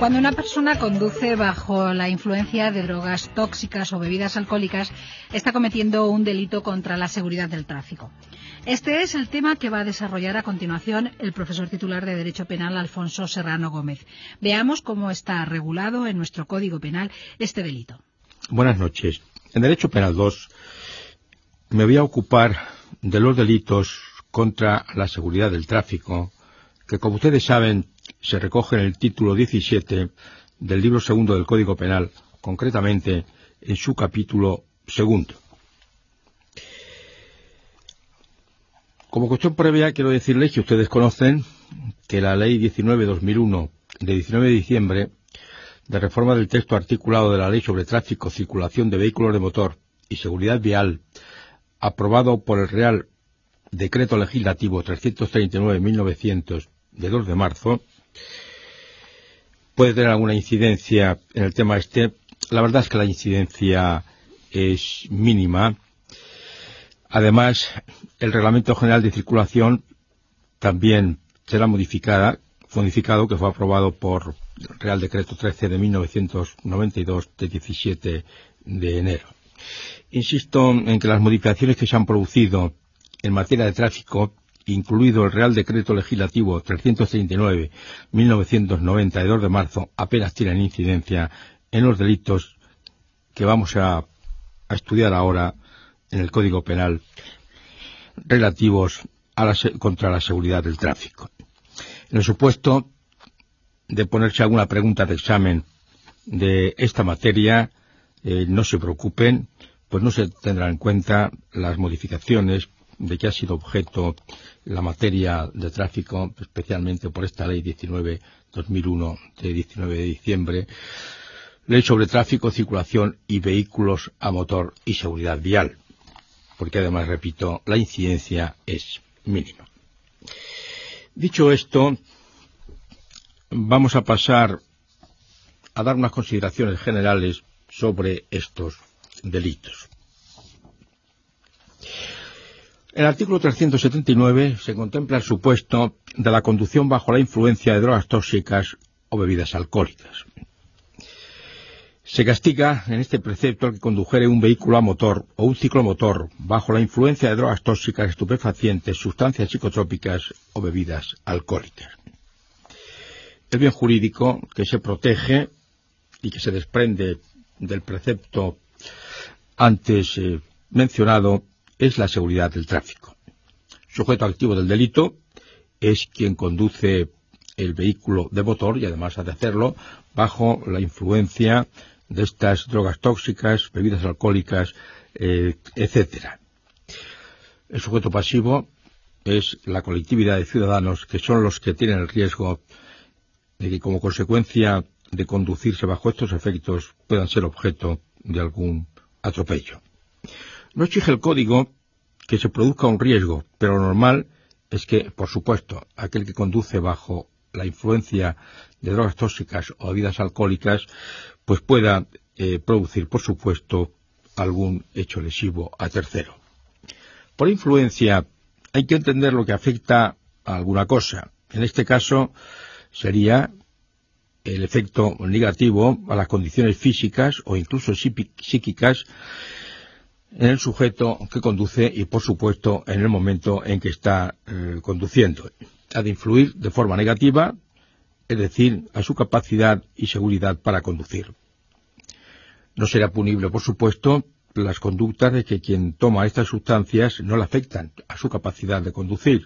Cuando una persona conduce bajo la influencia de drogas tóxicas o bebidas alcohólicas, está cometiendo un delito contra la seguridad del tráfico. Este es el tema que va a desarrollar a continuación el profesor titular de Derecho Penal, Alfonso Serrano Gómez. Veamos cómo está regulado en nuestro Código Penal este delito. Buenas noches. En Derecho Penal 2 me voy a ocupar de los delitos contra la seguridad del tráfico, que, como ustedes saben, se recoge en el título 17 del libro segundo del Código Penal, concretamente en su capítulo segundo. Como cuestión previa, quiero decirles que ustedes conocen que la Ley 19/2001, de 19 de diciembre, de reforma del texto articulado de la Ley sobre Tráfico, Circulación de Vehículos de Motor y Seguridad Vial, aprobado por el Real Decreto Legislativo 339/1900, de 2 de marzo, puede tener alguna incidencia en el tema este. La verdad es que la incidencia es mínima. Además, el Reglamento General de Circulación también será modificado, que fue aprobado por el Real Decreto 13 de 1992, de 17 de enero. Insisto en que las modificaciones que se han producido en materia de tráfico, incluido el Real Decreto Legislativo 339/1992 de marzo, apenas tienen incidencia en los delitos que vamos a estudiar ahora en el Código Penal relativos contra la seguridad del tráfico. En el supuesto de ponerse alguna pregunta de examen de esta materia, no se preocupen, pues no se tendrán en cuenta las modificaciones de que ha sido objeto la materia de tráfico, especialmente por esta Ley 19/2001 de 19 de diciembre, Ley sobre Tráfico, Circulación y Vehículos a Motor y Seguridad Vial, porque además, repito, la incidencia es mínima. Dicho esto, vamos a pasar a dar unas consideraciones generales sobre estos delitos. En el artículo 379 se contempla el supuesto de la conducción bajo la influencia de drogas tóxicas o bebidas alcohólicas. Se castiga en este precepto el que condujere un vehículo a motor o un ciclomotor bajo la influencia de drogas tóxicas, estupefacientes, sustancias psicotrópicas o bebidas alcohólicas. El bien jurídico que se protege y que se desprende del precepto antes mencionado es la seguridad del tráfico. Sujeto activo del delito es quien conduce el vehículo de motor y además ha de hacerlo bajo la influencia de estas drogas tóxicas, bebidas alcohólicas, etcétera. El sujeto pasivo es la colectividad de ciudadanos que son los que tienen el riesgo de que, como consecuencia de conducirse bajo estos efectos, puedan ser objeto de algún atropello. No exige el Código que se produzca un riesgo, pero lo normal es que, por supuesto, aquel que conduce bajo la influencia de drogas tóxicas o bebidas alcohólicas, pues pueda producir, por supuesto, algún hecho lesivo a tercero. Por influencia hay que entender lo que afecta a alguna cosa. En este caso sería el efecto negativo a las condiciones físicas o incluso psíquicas en el sujeto que conduce y, por supuesto, en el momento en que está conduciendo. Ha de influir de forma negativa, es decir, a su capacidad y seguridad para conducir. No será punible, por supuesto, las conductas de que quien toma estas sustancias no le afectan a su capacidad de conducir.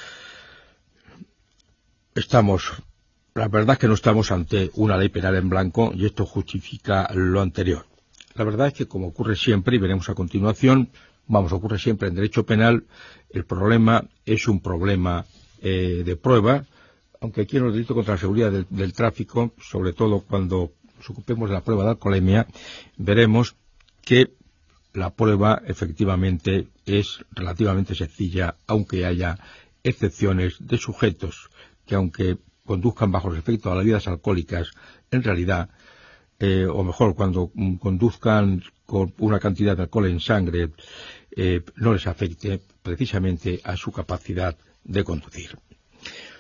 La verdad es que no estamos ante una ley penal en blanco y esto justifica lo anterior. La verdad es que, como ocurre siempre, y veremos a continuación, ocurre siempre en derecho penal, el problema es un problema de prueba, aunque aquí en los delitos contra la seguridad del tráfico, sobre todo cuando nos ocupemos de la prueba de alcoholemia, veremos que la prueba efectivamente es relativamente sencilla, aunque haya excepciones de sujetos que, aunque conduzcan bajo los efectos de las bebidas alcohólicas, en realidad, o mejor, cuando conduzcan con una cantidad de alcohol en sangre, no les afecte precisamente a su capacidad de conducir.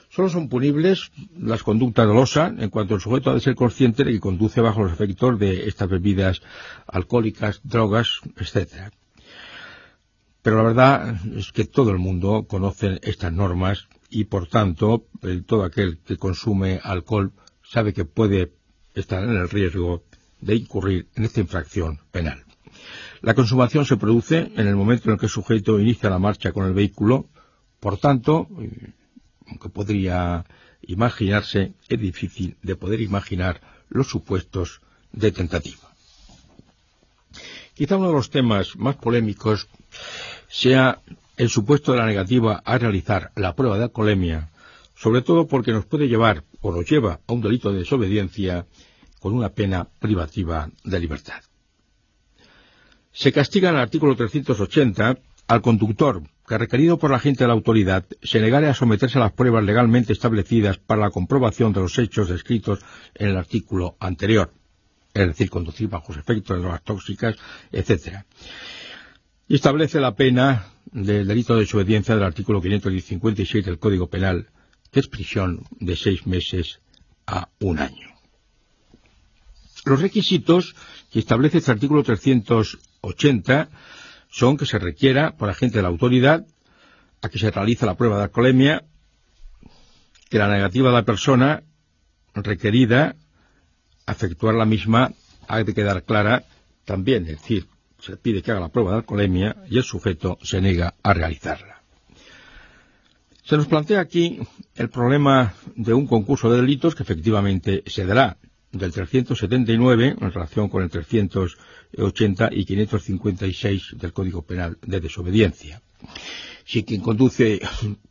Solo son punibles las conductas dolosas en cuanto el sujeto ha de ser consciente de que conduce bajo los efectos de estas bebidas alcohólicas, drogas, etcétera. Pero la verdad es que todo el mundo conoce estas normas y, por tanto, todo aquel que consume alcohol sabe que puede estar en el riesgo de incurrir en esta infracción penal. La consumación se produce en el momento en el que el sujeto inicia la marcha con el vehículo, por tanto, aunque podría imaginarse, es difícil de poder imaginar los supuestos de tentativa. Quizá uno de los temas más polémicos sea el supuesto de la negativa a realizar la prueba de alcoholemia, sobre todo porque nos puede llevar o nos lleva a un delito de desobediencia con una pena privativa de libertad. Se castiga en el artículo 380 al conductor que, requerido por la agente de la autoridad, se negare a someterse a las pruebas legalmente establecidas para la comprobación de los hechos descritos en el artículo anterior, es decir, conducir bajo los efectos de drogas tóxicas, etc. Y establece la pena del delito de desobediencia del artículo 556 del Código Penal, que es prisión de 6 meses a 1 año. Los requisitos que establece este artículo 380 son que se requiera por agente de la autoridad a que se realice la prueba de alcoholemia, que la negativa de la persona requerida a efectuar la misma ha de quedar clara también, es decir, se pide que haga la prueba de alcoholemia y el sujeto se niega a realizarla. Se nos plantea aquí el problema de un concurso de delitos que efectivamente se dará del 379 en relación con el 380 y 556 del Código Penal de desobediencia. Si quien conduce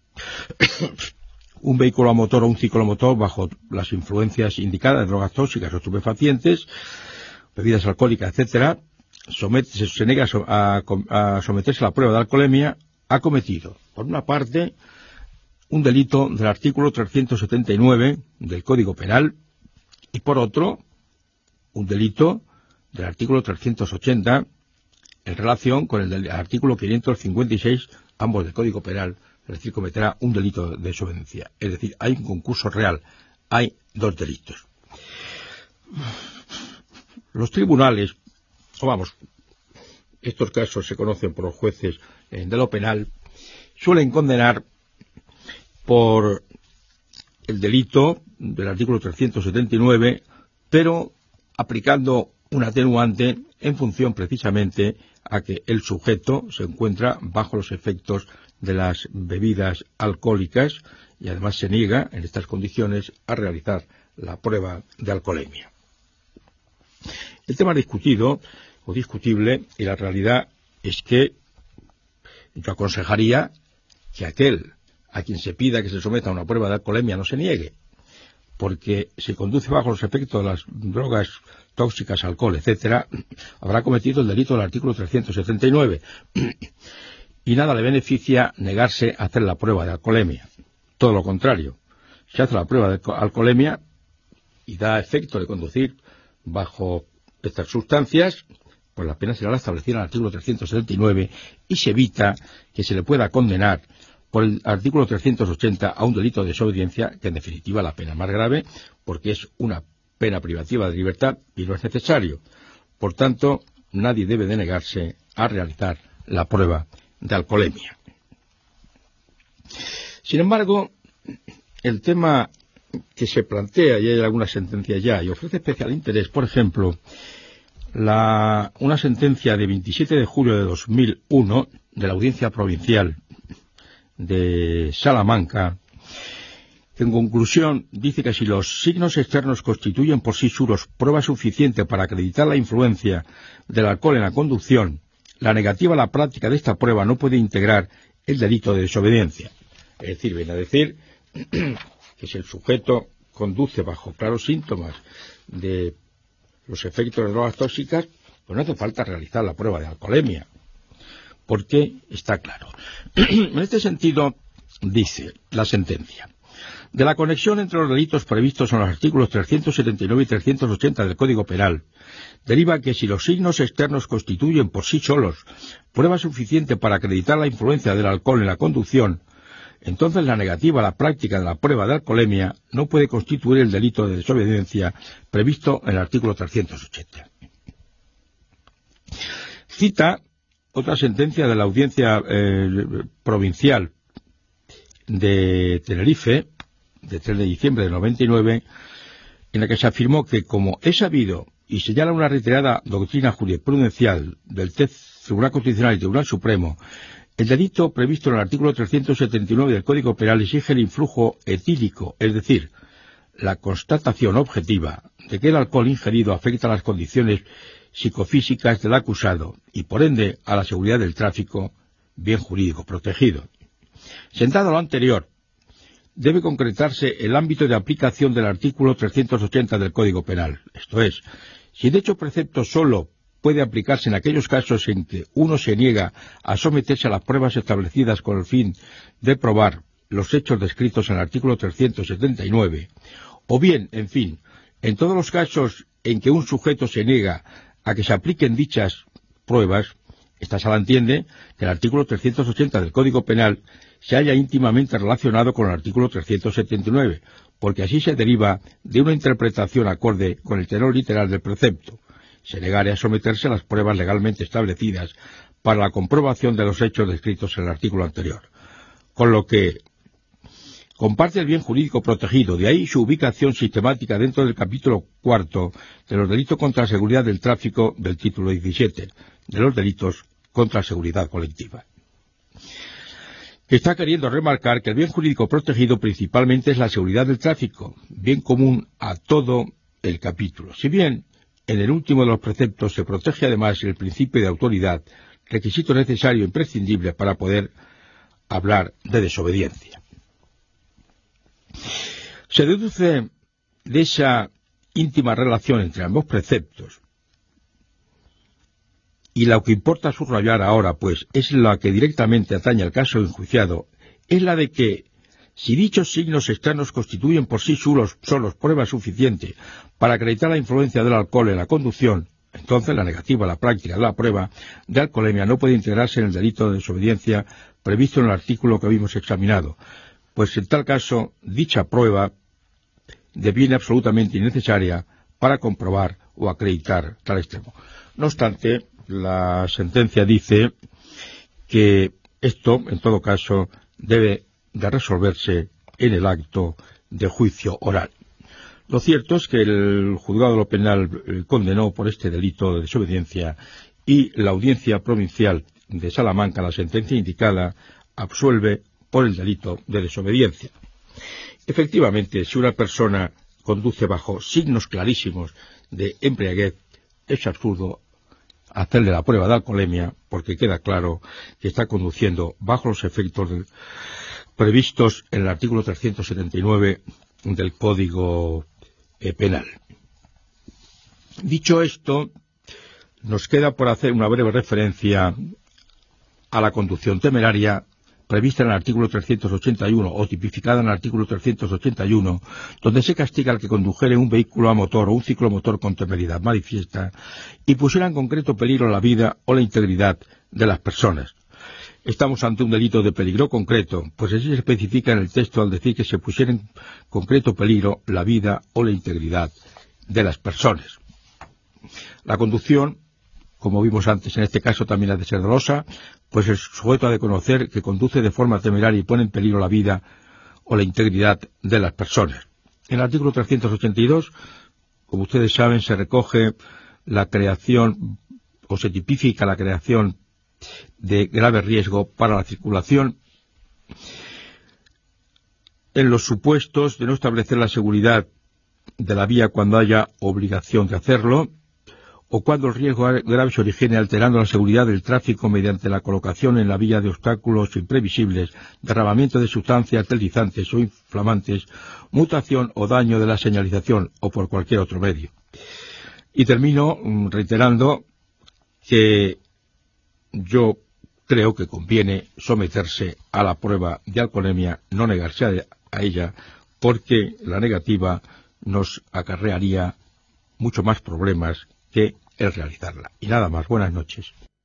un vehículo a motor o un ciclomotor bajo las influencias indicadas de drogas tóxicas o estupefacientes, bebidas alcohólicas, etcétera, se niega a someterse a la prueba de alcoholemia, ha cometido, por una parte, un delito del artículo 379 del Código Penal y, por otro, un delito del artículo 380 en relación con el del artículo 556, ambos del Código Penal, es decir, cometerá un delito de desobediencia. Es decir, hay un concurso real, hay 2 delitos. Los tribunales, estos casos se conocen por los jueces de lo penal, suelen condenar por el delito del artículo 379, pero aplicando un atenuante en función precisamente a que el sujeto se encuentra bajo los efectos de las bebidas alcohólicas y además se niega en estas condiciones a realizar la prueba de alcoholemia. El tema discutido o discutible y la realidad es que yo aconsejaría que aquel a quien se pida que se someta a una prueba de alcoholemia no se niegue, porque si conduce bajo los efectos de las drogas tóxicas, alcohol, etcétera, habrá cometido el delito del artículo 379 y nada le beneficia negarse a hacer la prueba de alcoholemia. Todo lo contrario, si hace la prueba de alcoholemia y da efecto de conducir bajo estas sustancias, pues la pena será la establecida en el artículo 379 y se evita que se le pueda condenar por el artículo 380 a un delito de desobediencia, que en definitiva la pena más grave, porque es una pena privativa de libertad y no es necesario. Por tanto, nadie debe de negarse a realizar la prueba de alcoholemia. Sin embargo, el tema que se plantea, y hay algunas sentencias ya, y ofrece especial interés, por ejemplo, una sentencia de 27 de julio de 2001 de la Audiencia Provincial de Salamanca, que en conclusión dice que si los signos externos constituyen por sí solos prueba suficiente para acreditar la influencia del alcohol en la conducción, la negativa a la práctica de esta prueba no puede integrar el delito de desobediencia. Es decir, viene a decir que si el sujeto conduce bajo claros síntomas de los efectos de drogas tóxicas, pues no hace falta realizar la prueba de alcoholemia, porque está claro. En este sentido, dice la sentencia, de la conexión entre los delitos previstos en los artículos 379 y 380 del Código Penal, deriva que si los signos externos constituyen por sí solos prueba suficiente para acreditar la influencia del alcohol en la conducción, entonces la negativa a la práctica de la prueba de alcoholemia no puede constituir el delito de desobediencia previsto en el artículo 380. Cita otra sentencia de la Audiencia Provincial de Tenerife, de 3 de diciembre de 99, en la que se afirmó que, como es sabido y señala una reiterada doctrina jurisprudencial del Tribunal Constitucional y Tribunal Supremo, el delito previsto en el artículo 379 del Código Penal exige el influjo etílico, es decir, la constatación objetiva de que el alcohol ingerido afecta a las condiciones psicofísicas del acusado y, por ende, a la seguridad del tráfico, bien jurídico protegido. Sentado lo anterior, debe concretarse el ámbito de aplicación del artículo 380 del Código Penal. Esto es, si dicho precepto solo puede aplicarse en aquellos casos en que uno se niega a someterse a las pruebas establecidas con el fin de probar los hechos descritos en el artículo 379, o bien, en fin, en todos los casos en que un sujeto se niega a que se apliquen dichas pruebas, esta sala entiende que el artículo 380 del Código Penal se halla íntimamente relacionado con el artículo 379, porque así se deriva de una interpretación acorde con el tenor literal del precepto. Se negare a someterse a las pruebas legalmente establecidas para la comprobación de los hechos descritos en el artículo anterior. Con lo que comparte el bien jurídico protegido, de ahí su ubicación sistemática dentro del capítulo 4 de los delitos contra la seguridad del tráfico del título 17, de los delitos contra la seguridad colectiva. Está queriendo remarcar que el bien jurídico protegido principalmente es la seguridad del tráfico, bien común a todo el capítulo. Si bien en el último de los preceptos se protege además el principio de autoridad, requisito necesario e imprescindible para poder hablar de desobediencia. Se deduce de esa íntima relación entre ambos preceptos, y lo que importa subrayar ahora, pues, es la que directamente atañe al caso enjuiciado, es la de que, si dichos signos externos constituyen por sí solos prueba suficiente para acreditar la influencia del alcohol en la conducción, entonces la negativa a la práctica de la prueba de alcoholemia no puede integrarse en el delito de desobediencia previsto en el artículo que habíamos examinado, pues en tal caso dicha prueba deviene absolutamente innecesaria para comprobar o acreditar tal extremo. No obstante, la sentencia dice que esto, en todo caso, debe de resolverse en el acto de juicio oral. Lo cierto es que el juzgado de lo penal condenó por este delito de desobediencia y la Audiencia Provincial de Salamanca, la sentencia indicada, absuelve por el delito de desobediencia. Efectivamente, si una persona conduce bajo signos clarísimos de embriaguez, es absurdo hacerle la prueba de alcoholemia porque queda claro que está conduciendo bajo los efectos previstos en el artículo 379 del Código Penal. Dicho esto, nos queda por hacer una breve referencia a la conducción temeraria prevista en el artículo 381 o tipificada en el artículo 381, donde se castiga al que condujere un vehículo a motor o un ciclomotor con temeridad manifiesta y pusiera en concreto peligro la vida o la integridad de las personas. Estamos ante un delito de peligro concreto, pues así se especifica en el texto al decir que se pusiera en concreto peligro la vida o la integridad de las personas. La conducción, como vimos antes, en este caso también ha de ser dolosa, pues el sujeto ha de conocer que conduce de forma temeraria y pone en peligro la vida o la integridad de las personas. En el artículo 382, como ustedes saben, se recoge la creación o se tipifica la creación de grave riesgo para la circulación en los supuestos de no establecer la seguridad de la vía cuando haya obligación de hacerlo, o cuando el riesgo grave se origine alterando la seguridad del tráfico mediante la colocación en la vía de obstáculos imprevisibles, derramamiento de sustancias deslizantes o inflamantes, mutación o daño de la señalización o por cualquier otro medio. Y termino reiterando que yo creo que conviene someterse a la prueba de alcoholemia, no negarse a ella, porque la negativa nos acarrearía mucho más problemas que el realizarla. Y nada más, buenas noches.